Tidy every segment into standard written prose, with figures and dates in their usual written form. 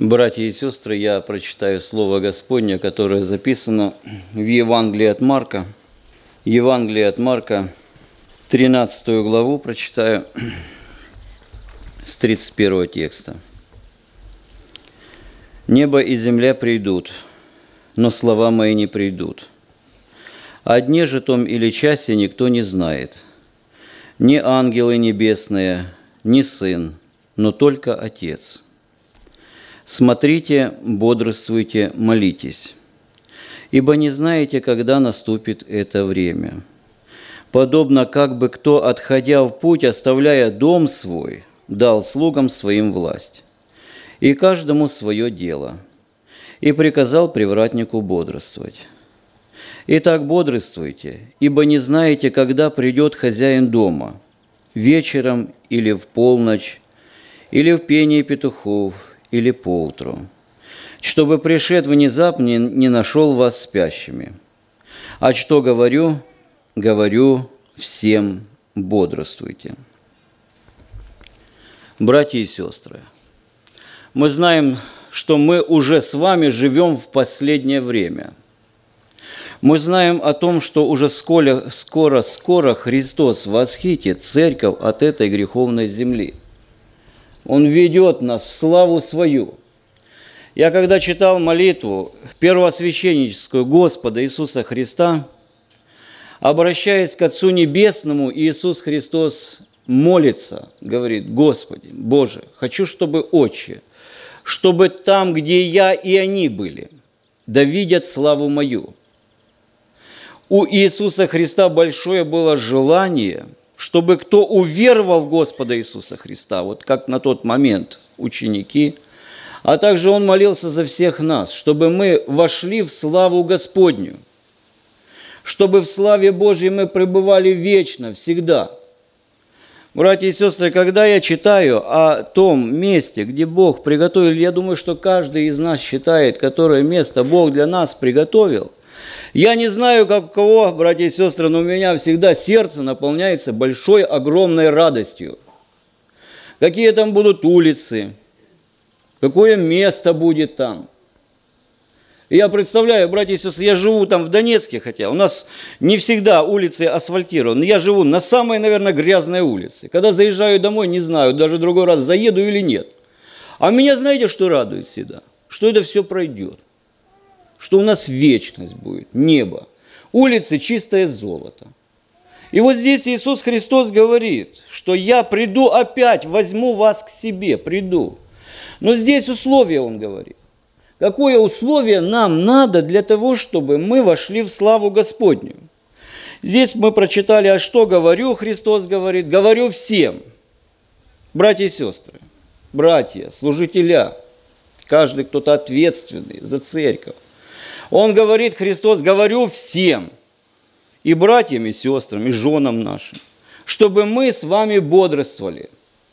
Братья и сестры, я прочитаю Слово Господне, которое записано в Евангелии от Марка. Евангелие от Марка, 13 главу прочитаю с 31 текста. «Небо и земля придут, но слова мои не придут. О дне же том или часе никто не знает, ни ангелы небесные, ни Сын, но только Отец. Смотрите, бодрствуйте, молитесь, ибо не знаете, когда наступит это время. Подобно как бы кто, отходя в путь, оставляя дом свой, дал слугам своим власть, и каждому свое дело, и приказал привратнику бодрствовать. Итак, бодрствуйте, ибо не знаете, когда придет хозяин дома, вечером или в полночь, или в пении петухов, или поутру, чтобы пришед внезапно не нашел вас спящими. А что говорю? Говорю всем: бодрствуйте». Братья и сестры, мы знаем, что мы уже с вами живем в последнее время. Мы знаем о том, что уже скоро Христос восхитит церковь от этой греховной земли. Он ведет нас в славу свою. Я когда читал молитву первосвященническую Господа Иисуса Христа, обращаясь к Отцу Небесному, Иисус Христос молится, говорит: «Господи, Боже, хочу, чтобы Отче, чтобы там, где я и они были, да видят славу мою». У Иисуса Христа большое было желание, чтобы кто уверовал в Господа Иисуса Христа, вот как на тот момент ученики, а также Он молился за всех нас, чтобы мы вошли в славу Господню, чтобы в славе Божьей мы пребывали вечно, всегда. Братья и сестры, когда я читаю о том месте, где Бог приготовил, я думаю, что каждый из нас считает, которое место Бог для нас приготовил. Я не знаю, как у кого, братья и сестры, но у меня всегда сердце наполняется большой, огромной радостью. Какие там будут улицы, какое место будет там. И я представляю, братья и сестры, я живу там в Донецке, хотя у нас не всегда улицы асфальтированы. Я живу на самой, наверное, грязной улице. Когда заезжаю домой, не знаю, даже другой раз заеду или нет. А меня, знаете, что радует всегда? Что это все пройдет. Что у нас вечность будет, небо, улицы чистое золото. И вот здесь Иисус Христос говорит, что я приду опять, возьму вас к себе, приду. Но здесь условие Он говорит. Какое условие нам надо для того, чтобы мы вошли в славу Господню? Здесь мы прочитали: «А что говорю?» Христос говорит: «Говорю всем». Братья и сестры, братья, служителя, каждый кто-то ответственный за церковь. Он говорит, Христос: «Говорю всем, и братьям, и сестрам, и женам нашим, чтобы мы с вами бодрствовали».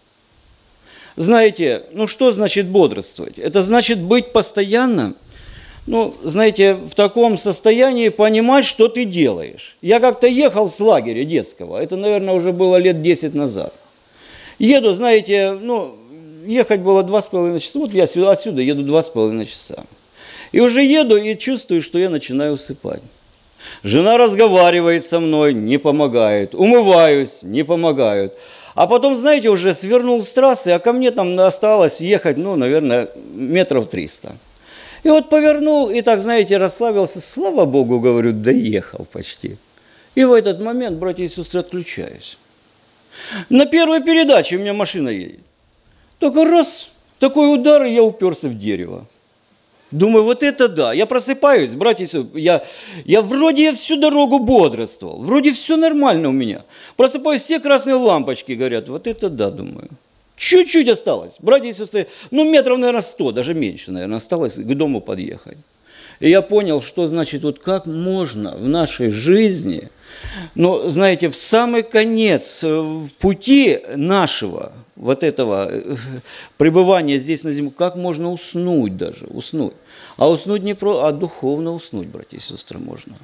Знаете, что значит бодрствовать? Это значит быть постоянно, знаете, в таком состоянии понимать, что ты делаешь. Я как-то ехал с лагеря детского, это, наверное, уже было лет 10 назад. Еду, знаете, ехать было 2,5 часа, вот я отсюда еду 2,5 часа. И уже еду и чувствую, что я начинаю усыпать. Жена разговаривает со мной, не помогает. Умываюсь, не помогают. А потом, знаете, уже свернул с трассы, а ко мне там осталось ехать, наверное, метров 300. И вот повернул, и так, знаете, расслабился. Слава Богу, говорю, доехал почти. И в этот момент, братья и сестры, отключаюсь. На первой передаче у меня машина едет. Только раз, такой удар, и я уперся в дерево. Думаю, вот это да. Я просыпаюсь, братья и сестры, я вроде всю дорогу бодрствовал, вроде все нормально у меня. Просыпаюсь, все красные лампочки горят. Вот это да, думаю. Чуть-чуть осталось. Братья и сестры, метров, наверное, 100, даже меньше, наверное, осталось к дому подъехать. И я понял, что значит, вот как можно в нашей жизни, знаете, в самый конец в пути нашего вот этого пребывания здесь на земле, как можно уснуть даже, уснуть. А уснуть не а духовно уснуть, братья и сестры, можно.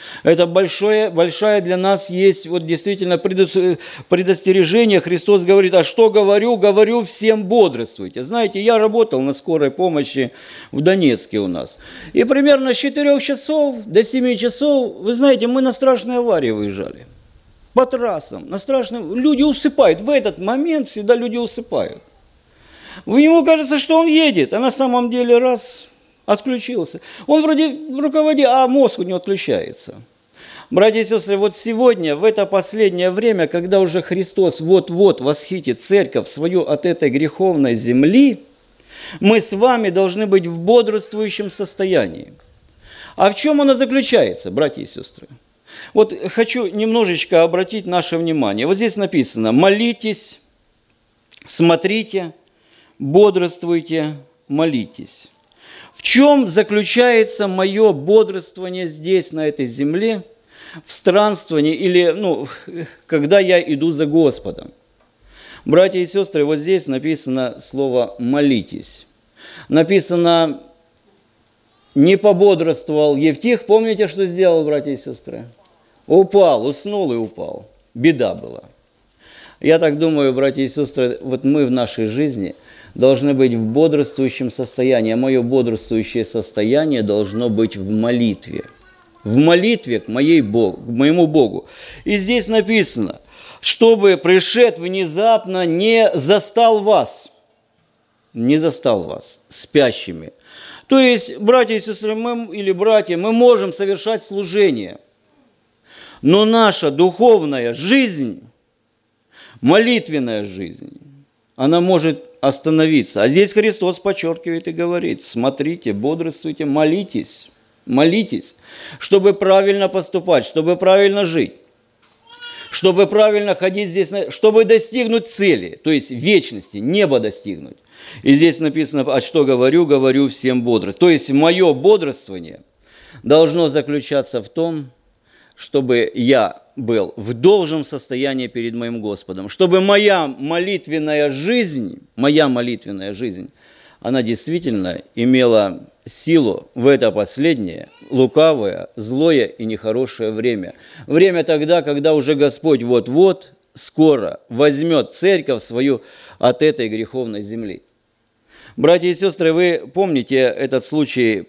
Это большая для нас есть вот действительно предостережение. Христос говорит, а что говорю? Говорю всем бодрствуйте. Знаете, я работал на скорой помощи в Донецке у нас. И примерно с 4 часов до 7 часов, вы знаете, мы на страшные аварии выезжали. По трассам, на страшные... Люди усыпают. В этот момент всегда люди усыпают. Ему кажется, что он едет, а на самом деле раз... отключился. Он вроде в руководе, а мозг у него отключается. Братья и сестры, вот сегодня, в это последнее время, когда уже Христос вот-вот восхитит церковь свою от этой греховной земли, мы с вами должны быть в бодрствующем состоянии. А в чем оно заключается, братья и сестры? Вот хочу немножечко обратить наше внимание. Вот здесь написано: молитесь, смотрите, бодрствуйте, молитесь. В чем заключается мое бодрствование здесь, на этой земле, в странствовании или, когда я иду за Господом? Братья и сестры, вот здесь написано слово «молитесь». Написано: не пободрствовал Евтих. Помните, что сделал, братья и сестры? Упал, уснул и упал. Беда была. Я так думаю, братья и сестры, вот мы в нашей жизни должны быть в бодрствующем состоянии, а мое бодрствующее состояние должно быть в молитве. В молитве к моему Богу. И здесь написано, чтобы пришед внезапно не застал вас спящими. То есть, братья и сестры, мы можем совершать служение, но наша духовная жизнь, молитвенная жизнь, она может остановиться. А здесь Христос подчеркивает и говорит: смотрите, бодрствуйте, молитесь, чтобы правильно поступать, чтобы правильно жить, чтобы правильно ходить здесь, чтобы достигнуть цели, то есть вечности, неба достигнуть. И здесь написано: а что говорю? Говорю всем бодрствовать. То есть мое бодрствование должно заключаться в том, чтобы я был в должном состоянии перед моим Господом, чтобы моя молитвенная жизнь, она действительно имела силу в это последнее, лукавое, злое и нехорошее время. Время тогда, когда уже Господь вот-вот, скоро возьмет церковь свою от этой греховной земли. Братья и сестры, вы помните этот случай,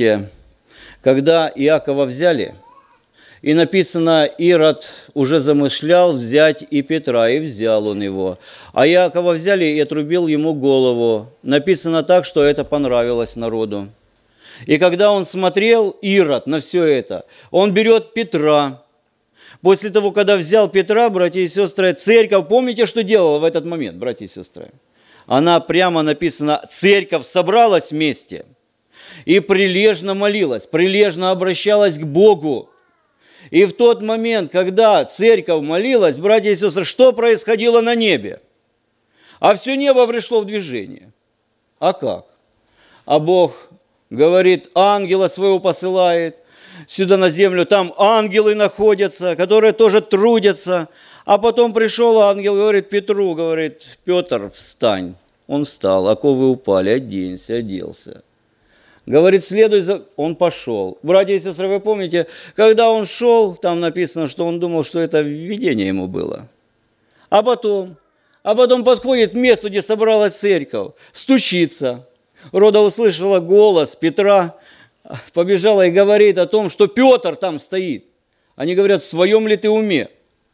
когда Иакова взяли? И написано, Ирод уже замышлял взять и Петра, и взял он его. А Иакова взяли и отрубил ему голову. Написано так, что это понравилось народу. И когда он смотрел, Ирод, на все это, он берет Петра. После того, когда взял Петра, братья и сестры, церковь, помните, что делала в этот момент, братья и сестры? Она прямо написано, церковь собралась вместе и прилежно молилась, прилежно обращалась к Богу. И в тот момент, когда церковь молилась, братья и сестры, что происходило на небе? А все небо пришло в движение. А как? А Бог говорит, ангела своего посылает сюда на землю, там ангелы находятся, которые тоже трудятся. А потом пришел ангел, говорит Петру, говорит, Петр, встань. Он встал, оковы упали, оденься, оделся. Говорит, следуй за... Он пошел. Братья и сестры, вы помните, когда он шел, там написано, что он думал, что это видение ему было. А потом подходит к месту, где собралась церковь, стучится. Рода услышала голос Петра, побежала и говорит о том, что Петр там стоит. Они говорят, в своем ли ты уме?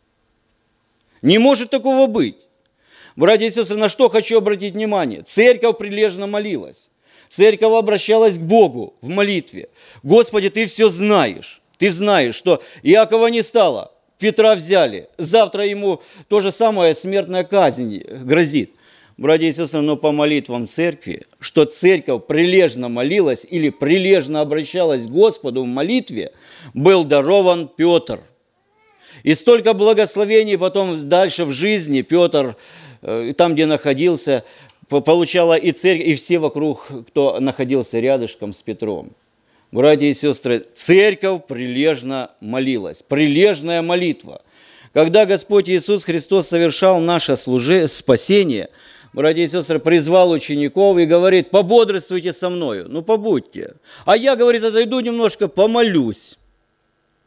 Не может такого быть. Братья и сестры, на что хочу обратить внимание? Церковь прилежно молилась. Церковь обращалась к Богу в молитве. Господи, ты все знаешь. Ты знаешь, что Иакова не стало, Петра взяли. Завтра ему то же самое, смертная казнь грозит. Братья и сестры, но по молитвам церкви, что церковь прилежно молилась или прилежно обращалась к Господу в молитве, был дарован Петр. И столько благословений потом дальше в жизни Петр, там, где находился, получала и церковь, и все вокруг, кто находился рядышком с Петром. Братья и сестры, церковь прилежно молилась, прилежная молитва. Когда Господь Иисус Христос совершал наше спасение, братья и сестры, призвал учеников и говорит, пободрствуйте со мною, побудьте. А я, говорит, отойду немножко, помолюсь.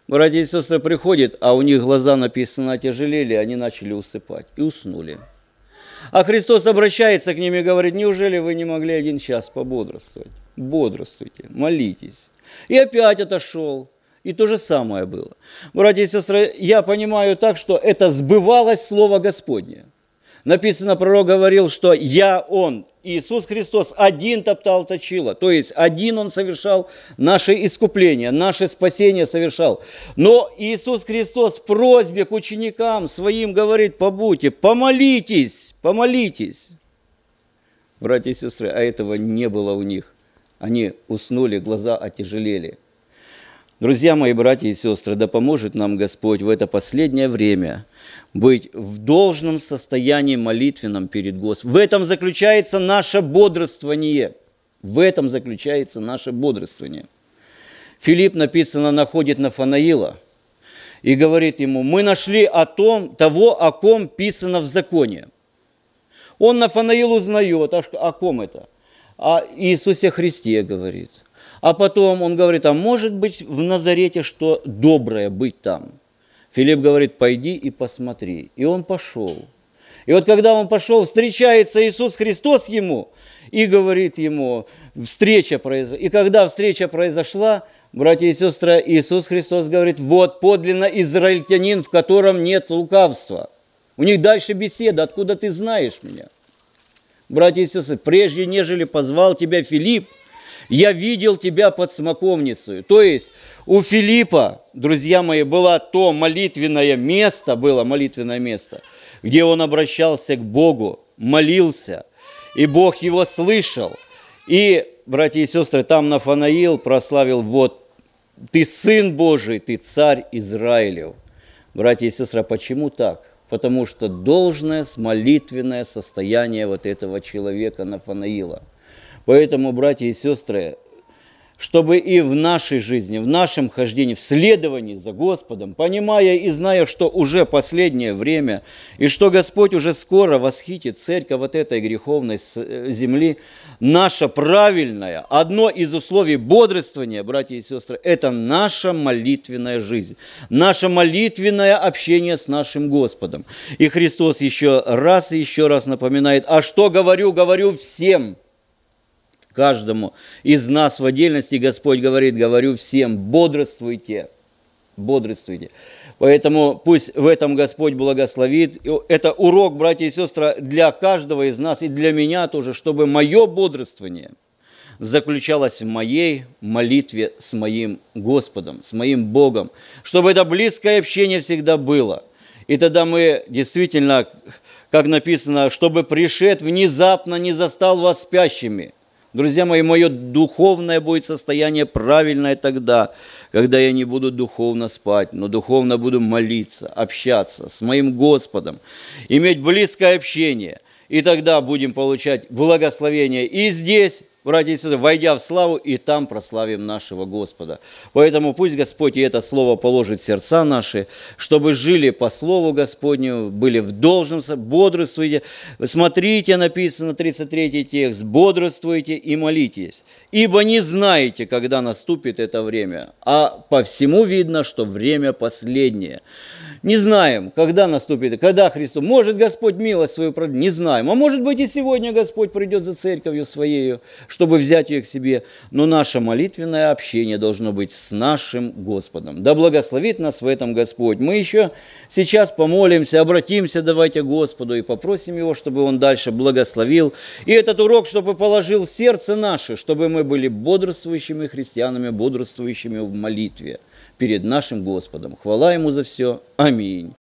братья и сестры приходят, а у них глаза, написано, отяжелели, они начали усыпать и уснули. А Христос обращается к ним и говорит: неужели вы не могли 1 час пободрствовать? Бодрствуйте, молитесь. И опять отошел. И то же самое было. Братья и сестры, я понимаю так, что это сбывалось Слово Господне. Написано, пророк говорил, что «Я, Он, Иисус Христос, один топтал точило». То есть, один Он совершал наше искупление, наше спасение совершал. Но Иисус Христос в просьбе к ученикам своим говорит: побудьте, помолитесь, помолитесь. Братья и сестры, а этого не было у них. Они уснули, глаза отяжелели. Друзья мои, братья и сестры, да поможет нам Господь в это последнее время быть в должном состоянии молитвенном перед Господом. В этом заключается наше бодрствование. В этом заключается наше бодрствование. Филипп, написано, находит Нафанаила и говорит ему: мы нашли того, о ком писано в законе. Он Нафанаил узнает, о ком это? О Иисусе Христе говорит. А потом он говорит: а может быть в Назарете что доброе быть там? Филипп говорит: пойди и посмотри. И он пошел. И вот когда он пошел, встречается Иисус Христос ему и говорит ему, встреча произошла. И когда встреча произошла, братья и сестры, Иисус Христос говорит: вот подлинно израильтянин, в котором нет лукавства. У них дальше беседа: откуда ты знаешь меня? Братья и сестры, прежде нежели позвал тебя Филипп, я видел тебя под смоковницей. То есть у Филиппа, друзья мои, было молитвенное место, где он обращался к Богу, молился, и Бог его слышал. И, братья и сестры, там Нафанаил прославил: вот ты Сын Божий, ты Царь Израилев. Братья и сестры, почему так? Потому что должное молитвенное состояние вот этого человека Нафанаила. Поэтому, братья и сестры, чтобы и в нашей жизни, в нашем хождении, в следовании за Господом, понимая и зная, что уже последнее время, и что Господь уже скоро восхитит церковь вот этой греховной земли, наше правильное, одно из условий бодрствования, братья и сестры, это наша молитвенная жизнь, наше молитвенное общение с нашим Господом. И Христос еще раз напоминает: а что говорю, говорю всем. Каждому из нас в отдельности Господь говорит: говорю всем, бодрствуйте, бодрствуйте. Поэтому пусть в этом Господь благословит. Это урок, братья и сестры, для каждого из нас и для меня тоже, чтобы мое бодрствование заключалось в моей молитве с моим Господом, с моим Богом, чтобы это близкое общение всегда было. И тогда мы действительно, как написано, чтобы пришед внезапно не застал вас спящими. Друзья мои, мое духовное будет состояние правильное тогда, когда я не буду духовно спать, но духовно буду молиться, общаться с моим Господом, иметь близкое общение. И тогда будем получать благословение и здесь, братья и сестры, войдя в славу, и там прославим нашего Господа. Поэтому пусть Господь и это слово положит в сердца наши, чтобы жили по слову Господню, были в должном, бодрствуйте. Смотрите, написано 33 текст: бодрствуйте и молитесь, ибо не знаете, когда наступит это время. А по всему видно, что время последнее. Не знаем, когда наступит, когда Христос. Может, Господь милость свою продлит, не знаем. А может быть, и сегодня Господь придет за церковью своей, чтобы взять ее к себе. Но наше молитвенное общение должно быть с нашим Господом. Да благословит нас в этом Господь. Мы еще сейчас помолимся, обратимся давайте к Господу и попросим Его, чтобы Он дальше благословил. И этот урок, чтобы положил в сердце наше, чтобы мы были бодрствующими христианами, бодрствующими в молитве перед нашим Господом. Хвала Ему за все. Аминь.